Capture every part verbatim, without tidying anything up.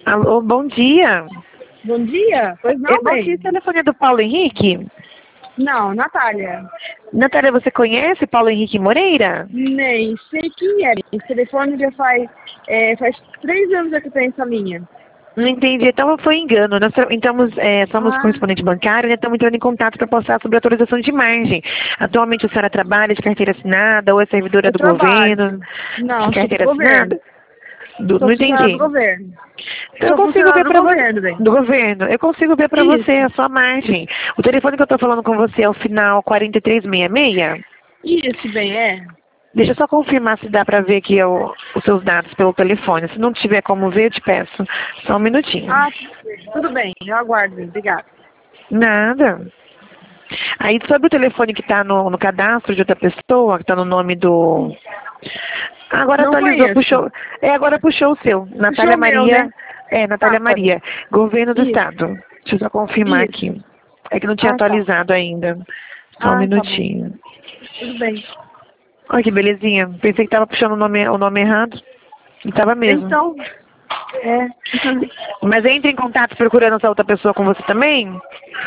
Alô, bom dia. Bom dia? Pois não, É, bom bem? dia, esse telefone é do Paulo Henrique? Não, Natália. Natália, você conhece Paulo Henrique Moreira? Nem sei quem é. Esse telefone já faz, é, faz três anos já que eu tenho essa linha. Não entendi, então foi engano. Nós tra- estamos, é, somos Ah, correspondente bancário e estamos entrando em contato para passar sobre autorização de margem. Atualmente a senhora trabalha de carteira assinada ou é servidora eu do trabalho. governo? Não, De sou do carteira governo. assinada? Do- Sou não funcionário do entendi. governo. Então eu Sou consigo ver funcionário do para você. governo, bem. Do governo. Eu consigo ver para você Isso. a sua margem. O telefone que eu estou falando com você é o final quarenta e três sessenta e seis? Isso, bem, é. Deixa eu só confirmar se dá pra ver aqui o- os seus dados pelo telefone. Se não tiver como ver, eu te peço. Só um minutinho. Ah, tudo bem. Eu aguardo, bem. Obrigada. Nada. Aí sobre o telefone que está no, no cadastro de outra pessoa, que está no nome do... Agora Não atualizou, conheço. puxou. É, agora puxou o seu. Puxou Natália o meu, Maria. né? É, Natália Tá, tá bem. Maria. Governo do Isso, Estado. Deixa eu só confirmar isso. aqui. É que não tinha Ah, tá. atualizado ainda. Só um Ah, tá bom. minutinho. Tudo bem. Olha que belezinha. Pensei que tava puxando o nome, o nome errado. E tava mesmo. Então, é. Mas entre em contato procurando essa outra pessoa com você também?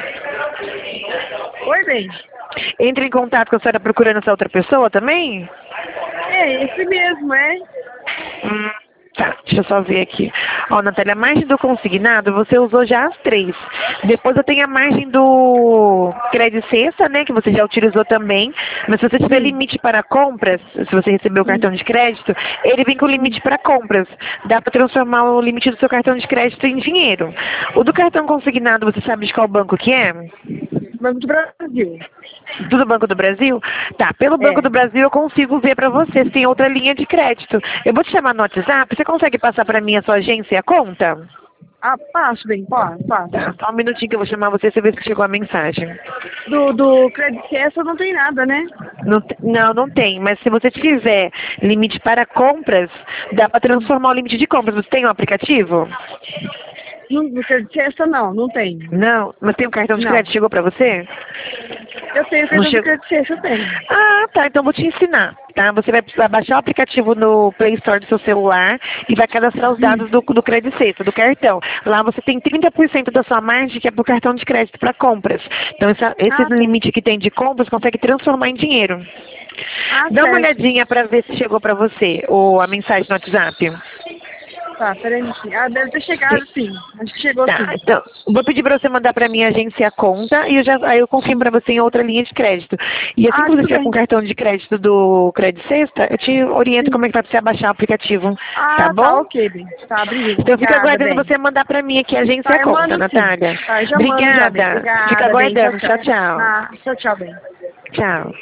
Oi, bem. Entre em contato com a senhora procurando essa outra pessoa também? É, esse mesmo, é. Hum, tá, deixa eu só ver aqui. Ó, Natália, a margem do consignado, você usou já as três. Depois eu tenho a margem do crédito sexta, né, que você já utilizou também. Mas se você tiver Sim. limite para compras, se você receber o Sim. cartão de crédito, ele vem com limite para compras. Dá para transformar o limite do seu cartão de crédito em dinheiro. O do cartão consignado, você sabe de qual banco que é? Banco do Brasil. Do Banco do Brasil? Tá, pelo Banco É. do Brasil eu consigo ver pra você se tem outra linha de crédito. Eu vou te chamar no WhatsApp, você consegue passar pra mim a sua agência e a conta? Ah, passo, bem, passo, passo. Tá, só um minutinho que eu vou chamar você e você vê se chegou a mensagem. Do, do Credit Suisse não tem nada, né? Não, te- não, não tem, mas se você tiver limite para compras, dá pra transformar o limite de compras. Você tem um aplicativo? No, no Credit Suisse não, não tem. Não, mas tem um cartão de Não. crédito, chegou pra você? Eu tenho Não cartão do chegou. Credit Suisse, eu tenho. Ah, tá. Então eu vou te ensinar, tá? Você vai precisar baixar o aplicativo no Play Store do seu celular e vai cadastrar os dados do, do Credit Sexta, do cartão. Lá você tem trinta por cento da sua margem que é pro cartão de crédito para compras. Então essa, esse Ah, tá. limite que tem de compras consegue transformar em dinheiro. Ah, Dá uma certo. olhadinha para ver se chegou para você ou a mensagem no WhatsApp. Tá, peraí. Ah, deve ter chegado sim. Acho que chegou Tá, sim. então, vou pedir para você mandar para minha agência a conta e eu já, aí eu confirmo para você em outra linha de crédito. E assim Ah, que você tudo estiver bem. com o cartão de crédito do Credit Sexta, eu te oriento Sim. como é que vai para você baixar o aplicativo, tá Ah, tá, bom? ok, bem. Tá, obri- Então fica obrigada, aguardando bem. você mandar para mim aqui a agência Tá, a eu conta, mando sim. Natália. Tá, eu já mando já, bem. Obrigada. Fica Obrigada, bem. Tchau, aguardando. tchau. Tchau, tchau. Ah, tchau, tchau, bem. Tchau.